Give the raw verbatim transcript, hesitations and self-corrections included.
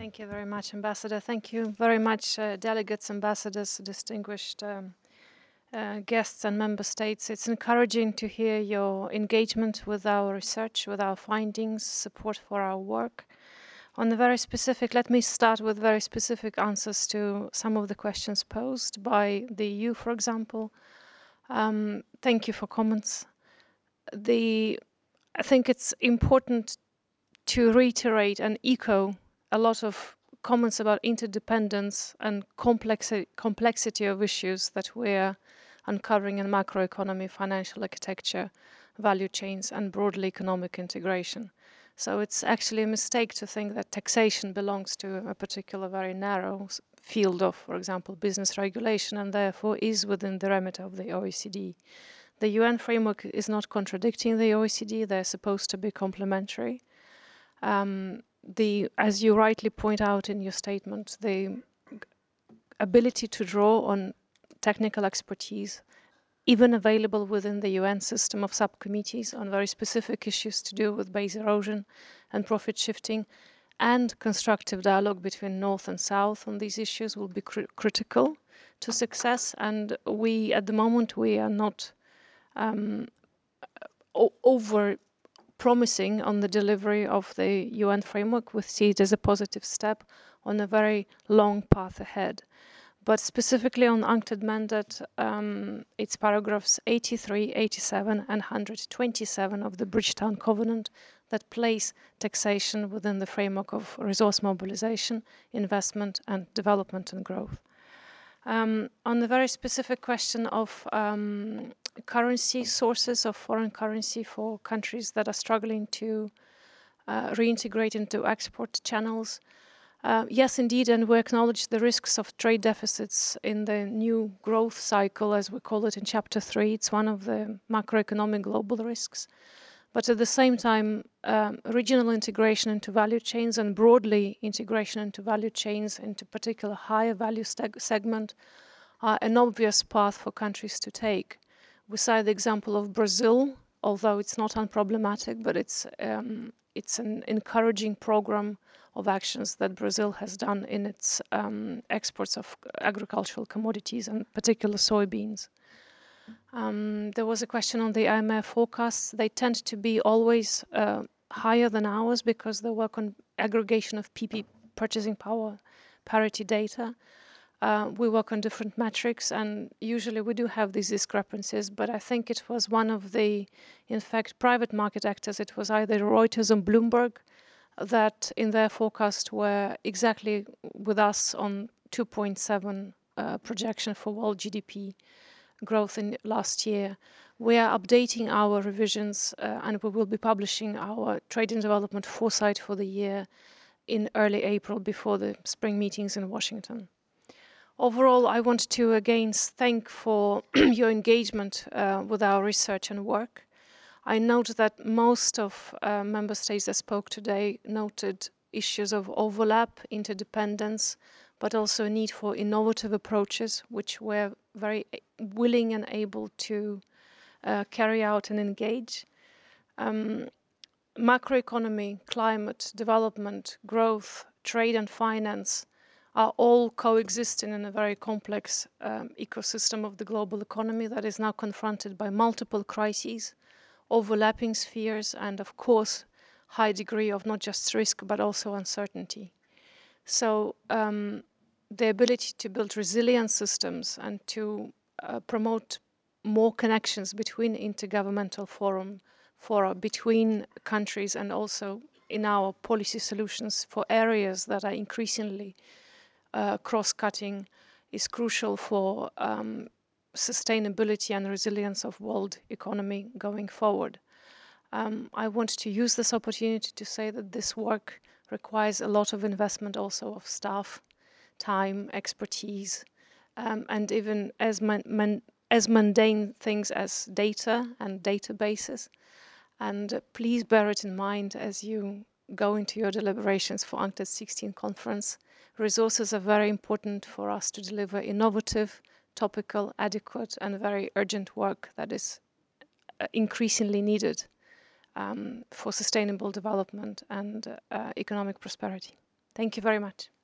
Thank you very much, Ambassador. Thank you very much, uh, delegates, ambassadors, distinguished um, uh, guests and member states. It's encouraging to hear your engagement with our research, with our findings, support for our work. On the very specific, let me start with very specific answers to some of the questions posed by the E U, for example. Um, thank you for comments. The, I think it's important to reiterate and echo a lot of comments about interdependence and complexi complexity of issues that we're uncovering in macroeconomy, financial architecture, value chains, and broadly economic integration. So it's actually a mistake to think that taxation belongs to a particular very narrow field of, for example, business regulation, and therefore is within the remit of the O E C D. The U N framework is not contradicting the O E C D, they're supposed to be complementary. Um, the, as you rightly point out in your statement, the ability to draw on technical expertise, even available within the U N system of subcommittees on very specific issues to do with base erosion and profit shifting, and constructive dialogue between North and South on these issues will be cr critical to success. And we, at the moment, we are not um, over promising on the delivery of the U N framework. We see it as a positive step on a very long path ahead. But specifically on UNCTAD mandate, um, it's paragraphs eighty-three, eighty-seven and one hundred twenty-seven of the Bridgetown Covenant that place taxation within the framework of resource mobilization, investment and development and growth. Um, on the very specific question of um, currency sources of foreign currency for countries that are struggling to uh, reintegrate into export channels, uh, yes, indeed, and we acknowledge the risks of trade deficits in the new growth cycle, as we call it in chapter three. It's one of the macroeconomic global risks. But at the same time, um, regional integration into value chains and broadly integration into value chains into particular higher value segment are an obvious path for countries to take. We cite the example of Brazil, although it's not unproblematic, but it's um, it's an encouraging program of actions that Brazil has done in its um, exports of agricultural commodities, and particular soybeans. Um, there was a question on the I M F forecasts. They tend to be always uh, higher than ours because they work on aggregation of P P purchasing power parity data. Uh, we work on different metrics, and usually we do have these discrepancies, but I think it was one of the, in fact, private market actors, it was either Reuters and Bloomberg, that in their forecast were exactly with us on two point seven uh, projection for world G D P growth in last year. We are updating our revisions uh, and we will be publishing our trade and development foresight for the year in early April before the spring meetings in Washington. Overall, I want to again thank for your engagement uh, with our research and work. I note that most of uh, member states that spoke today noted issues of overlap, interdependence, but also a need for innovative approaches, which we're very willing and able to uh, carry out and engage. Um, macroeconomy, climate, development, growth, trade and finance are all coexisting in a very complex um, ecosystem of the global economy that is now confronted by multiple crises, overlapping spheres, and of course, high degree of not just risk, but also uncertainty. So um, the ability to build resilient systems and to uh, promote more connections between intergovernmental forum, fora, between countries, and also in our policy solutions for areas that are increasingly uh, cross-cutting is crucial for um, sustainability and resilience of world economy going forward. Um, I want to use this opportunity to say that this work requires a lot of investment also of staff, time, expertise, um, and even as, man, man, as mundane things as data and databases. And uh, please bear it in mind as you go into your deliberations for UNCTAD sixteen conference. Resources are very important for us to deliver innovative, topical, adequate, and very urgent work that is uh, increasingly needed um, for sustainable development and uh, economic prosperity. Thank you very much.